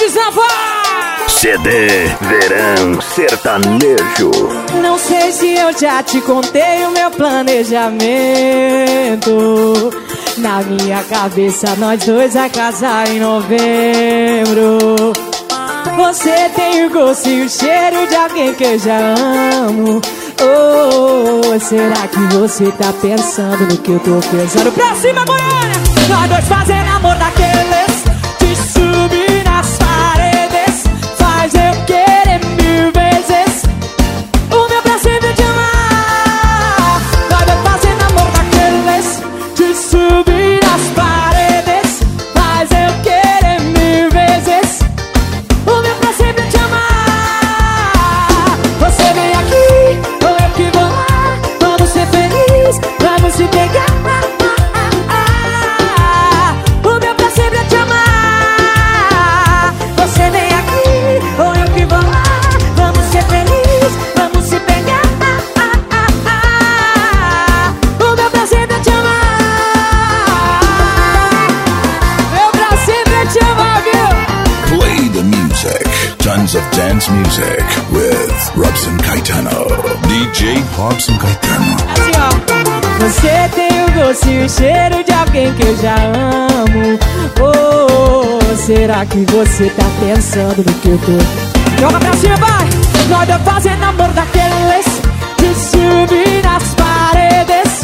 Desavar! CD Verão Sertanejo. Não sei se eu já te contei o meu planejamento. Na minha cabeça nós dois vai casar em novembro. Você tem o gosto e o cheiro de alguém que eu já amo. Oh, será que você tá pensando no que eu tô pensando? Pra cima, Morena! Nós dois fazendo amor daqueles de subir nas paredes. Faz eu querer 1000 vezes o meu princípio de amar. Nós dois fazendo amor daqueles de subir nas paredes. Faz eu querer 1000 vezes o meu princípio de amar. Você vem aqui, ou eu que vou lá. Vamos ser felizes, vamos se pegar. O meu princípio é te amar. Você vem aqui, ou eu que vou lá. Vamos ser felizes, vamos se pegar. O meu princípio é te amar. Meu princípio é te amar, viu? Play the music. Tons of dance music with Robson Caetano. DJ Robson Caetano. Assim, ó. Você tem o gosto e o cheiro de alguém que eu já amo. Oh, será que você tá pensando no que eu tô? Joga pra cima, vai! Nós dois fazendo amor daqueles de subir nas paredes.